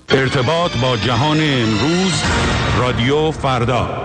ارتباط با جهان امروز، رادیو فردا.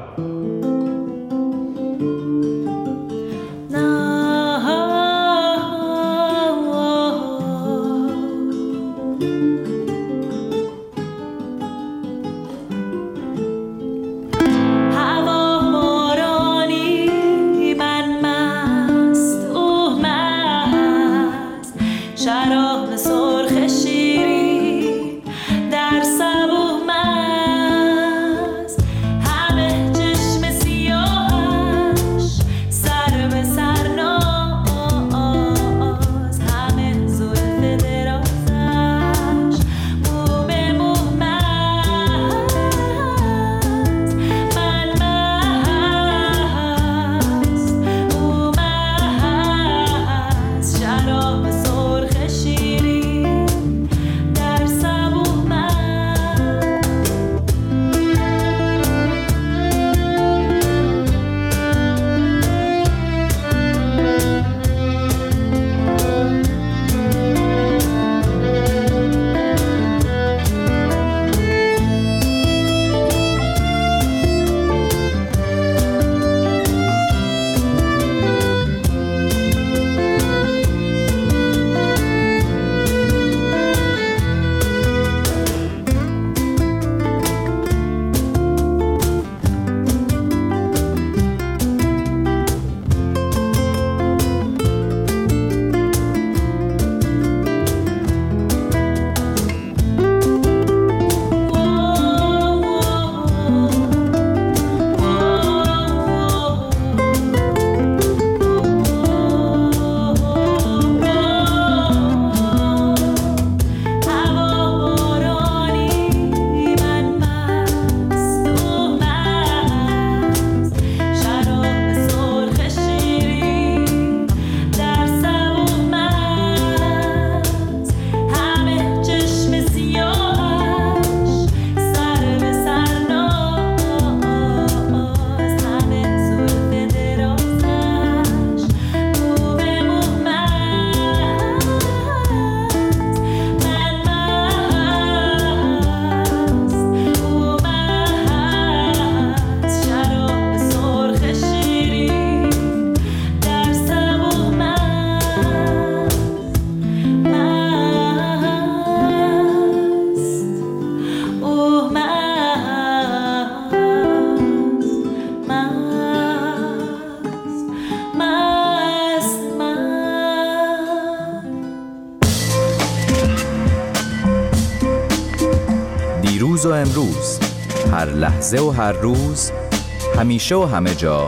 دیروز و امروز، هر لحظه و هر روز، همیشه و همه جا،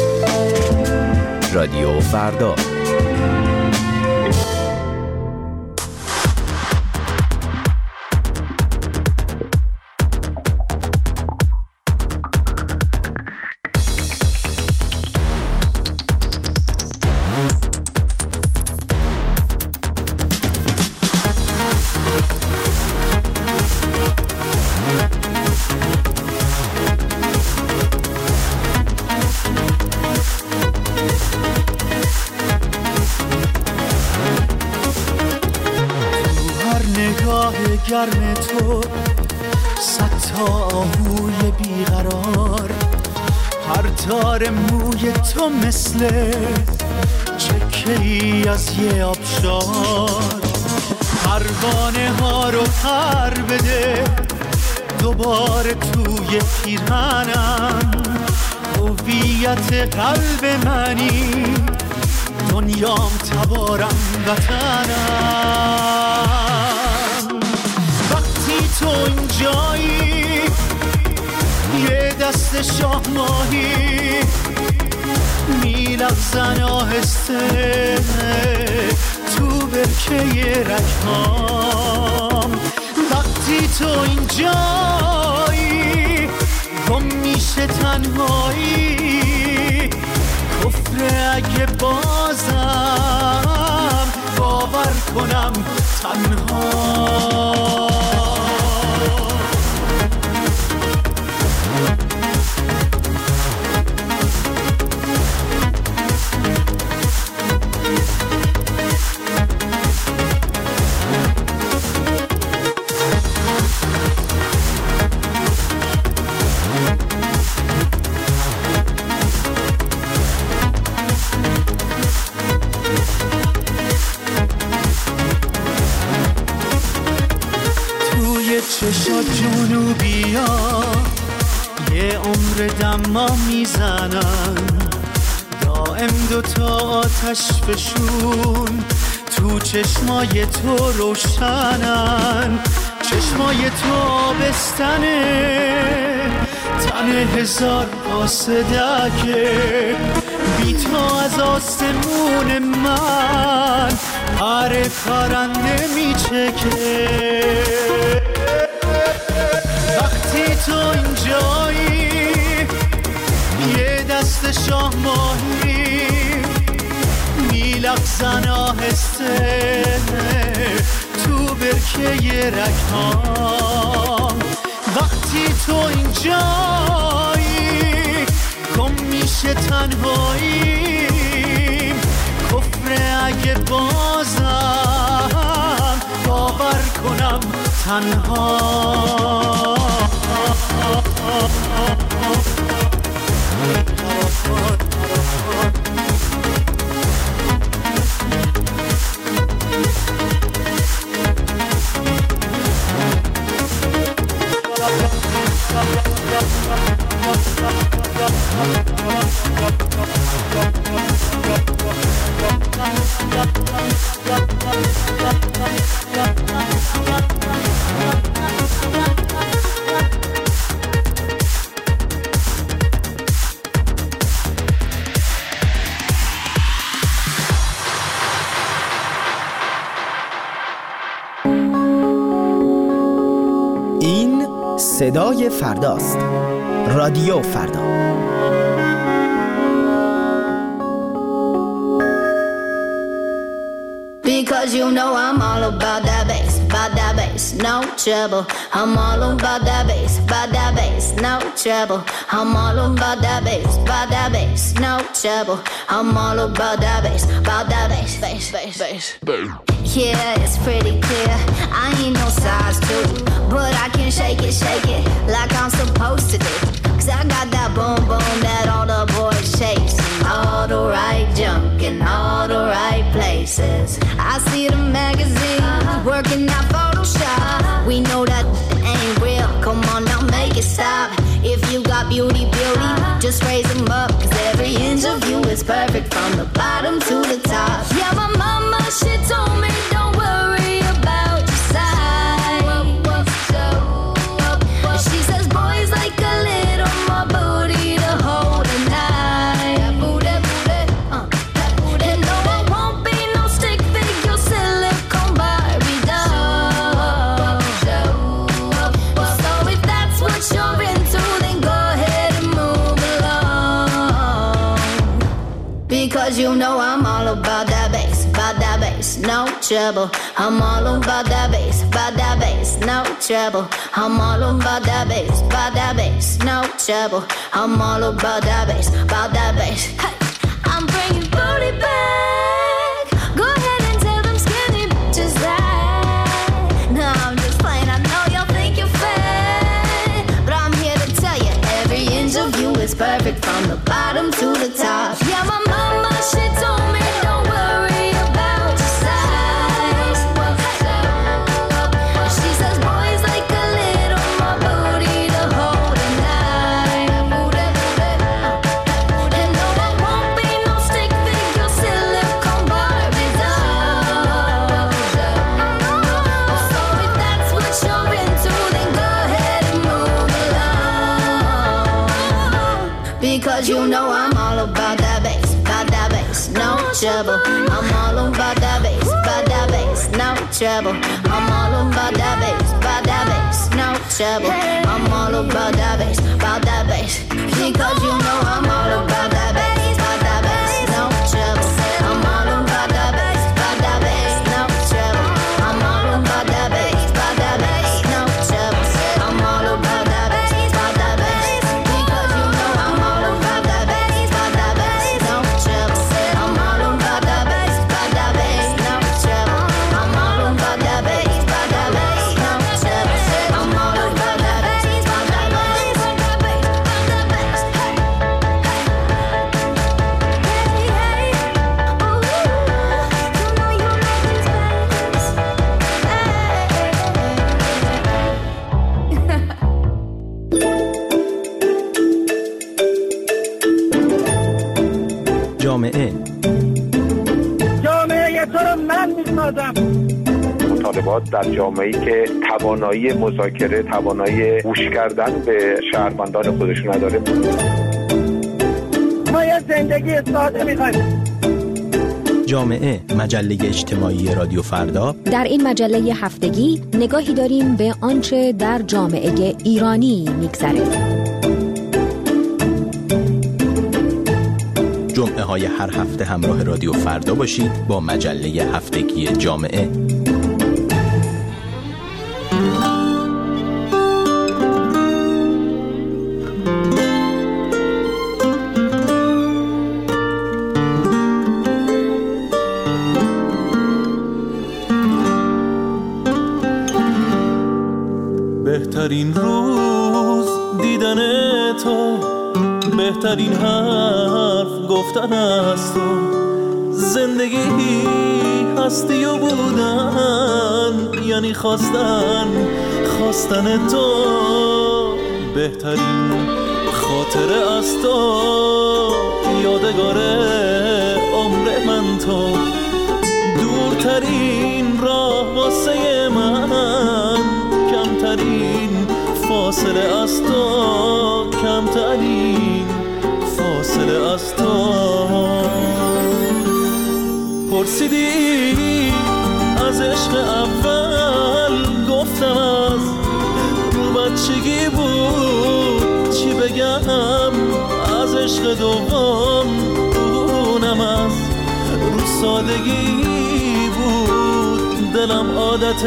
رادیو فردا. گرم تو صد تا آهوی بیقرار، هر تار موی تو مثل چکه ای از یه آبشار. پروانه ها رو پر بده دوباره توی پیرهنم، هویت قلب منی، دنیام تبارم وطنم. تو اینجایی یه دست شاه ماهی میلغزن آهسته تو برکه رگهام. وقتی تو اینجایی گم میشه تنهایی، کفر اگه بازم باور کنم تنها. چشات جنوبیا یه عمر دما میزنن، دائم دوتا آتش فشون تو چشمای تو روشنن. چشمای تو آبستنه، تن هزار قاصدکه، بی تو از آسمون من پر پرنده میچکه. وقتی تو اینجایی یه دست شاه ماهی میلغزن آهسته تو برکه رگهام. وقتی تو اینجایی گم میشه تنهاییم، کفر اگه بازم باور کنم تنها. این صدای فرداست. رادیو فردا. Because you know I'm all about that bass, no trouble. I'm all about that bass, no trouble. I'm all about that bass, no trouble. I'm all about that bass, bass. Yeah, it's pretty clear. I ain't no size 2, but I can shake it like I'm supposed to do. 'Cause I got that boom boom that all the boys chase, all the right junk in all the right places. I see the magazines working that Photoshop. We know that ain't real. Come on now, make it stop. If you got beauty, just raise them up. 'Cause every inch of you is perfect from the bottom to the top. Yeah, my mama, she told me don't worry about your size. She says boys like a little more booty to hold at night. And no, I won't be no stick figure silicone Barbie doll. So if that's what you're into, then go ahead and move along. Because you know I'm all about that bass, no trouble. I'm all about that bass, no trouble. I'm all about that bass, no trouble. I'm all about that bass, Hey, I'm bringing booty back. Go ahead and tell them skinny bitches that. No, I'm just playing. I know y'all think you're fat, but I'm here to tell you every inch of you is perfect from the bottom to the top. Yeah, my mama, she told me don't worry about your size. She says boys like a little more booty to hold at night. And no, I won't be no stick figure silicone Barbie doll. So if that's what you're into, then go ahead and move along. Because you know I'm all about that bass, no trouble. I'm all about that bass, no trouble. I'm all about that bass, no trouble. I'm all about that bass, because you know I'm all about that bass, no trouble. I'm all about that bass, no trouble. I'm all about that bass, no trouble. I'm all about that bass, because you know I'm all about that bass, no trouble. I'm all about that bass, no trouble. I'm all about that bass, no trouble. I'm all about that bass, در جامعه‌ای که توانایی مذاکره، توانایی گوش کردن به شهروندان خودشون نداره. ما یه زندگی ساده می‌خوایم. جامعه، مجله اجتماعی رادیو فردا. در این مجله هفتگی نگاهی داریم به آنچه در جامعه ایرانی می‌گذره. جمعه های هر هفته همراه رادیو فردا باشید با مجله هفتگی جامعه. بهترین روز دیدن تو، بهترین حرف گفتن از تو، زندگی هستی و بودن یعنی خواستن تو، بهترین خاطره از تو، یادگار عمر من تو، دورترین راه واسه من، کمترین فاصله از تو، کمترین فاصله از تو. پرسیدی از عشق اول، گفتم از رو بچگی بود، چی بگم از عشق دوم، اونم از رو سادگی بود، دلم عادت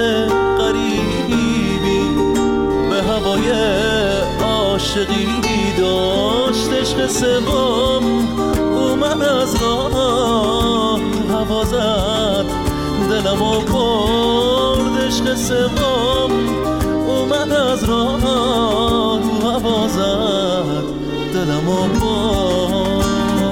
غریبی به هوای عاشقی داشت، عشق سوم اومد از راه هوا زد، دلمو برد، عشق سوم اومد از راه هوا زد، دلمو برد.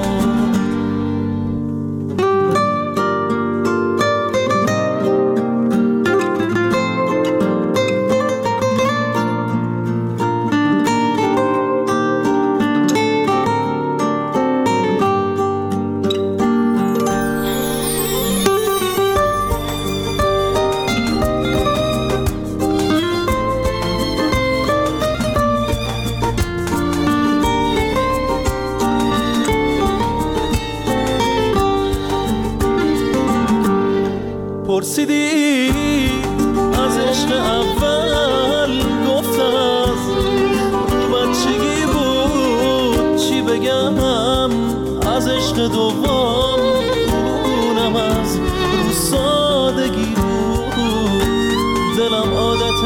پرسیدی از عشق اول، گفتم از رو بچگی بود، چی بگم از عشق دوم، اونم از رو سادگی بود، دلم عادت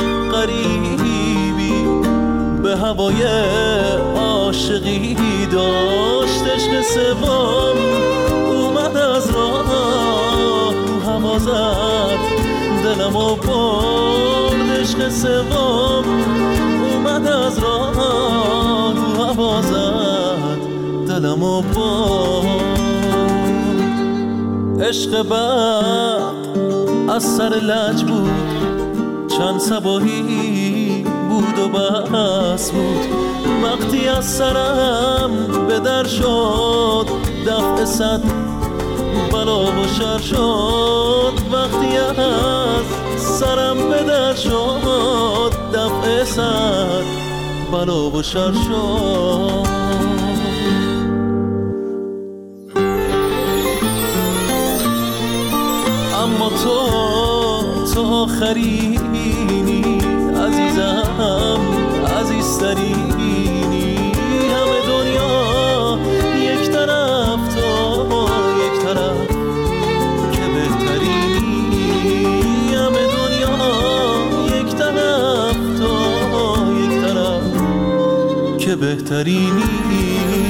غریبی به هوای عاشقی داشت، عشق سوم اومد از راه هوا زد، دلمو برد، عشق سوم اومد از راه هوا زد، دلمو برد. عشق برق از سر لج بود، چند صباحی بود و بس بود، وقتی از سرم به در شد، دفع صد بلا و شر شد، وقتی از سرم به در شد، دفع صد بلا و شر شد. اما تو آخرینی عزیزم، عزیزترینی، همه دنیا یک طرف، تو یک طرف که بهترینی، همه دنیا یک طرف، تو یک طرف که بهترینی.